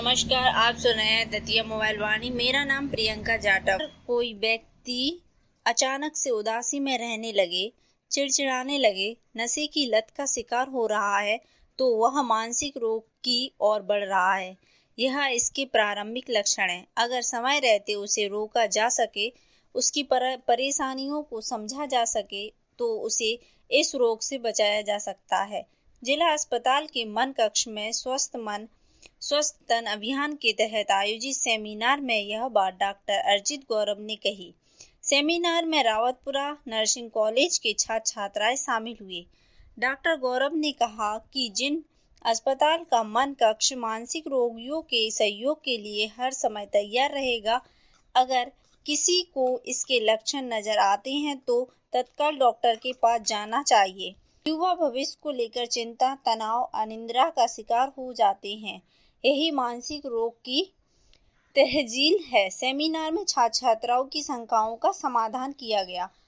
नमस्कार, आप सुन रहे हैं दतिया मोबाइल वाणी। मेरा नाम प्रियंका जाटव। कोई व्यक्ति अचानक से उदासी में रहने लगे, चिड़चिड़ाने लगे, नशे की लत का शिकार हो रहा है तो वह मानसिक रोग की ओर बढ़ रहा है। यह इसके प्रारंभिक लक्षण हैं। अगर समय रहते उसे रोका जा सके, उसकी परेशानियों को समझा जा सके तो उसे इस रोग से बचाया जा सकता है। जिला अस्पताल के मन कक्ष में स्वस्थ तन अभियान के तहत आयोजित सेमिनार में यह बात डॉक्टर अर्जित गौरव ने कही। सेमिनार में रावतपुरा नर्सिंग कॉलेज के छात्र छात्राएं शामिल हुए। डॉक्टर गौरव ने कहा कि जिन अस्पताल का मन कक्ष मानसिक रोगियों के सहयोग के लिए हर समय तैयार रहेगा, अगर किसी को इसके लक्षण नजर आते हैं तो तत्काल डॉक्टर के पास जाना चाहिए। युवा भविष्य को लेकर चिंता, तनाव, अनिद्रा का शिकार हो जाते हैं। यही मानसिक रोग की तहजील है। सेमिनार में छात्र छात्राओं की शंकाओं का समाधान किया गया।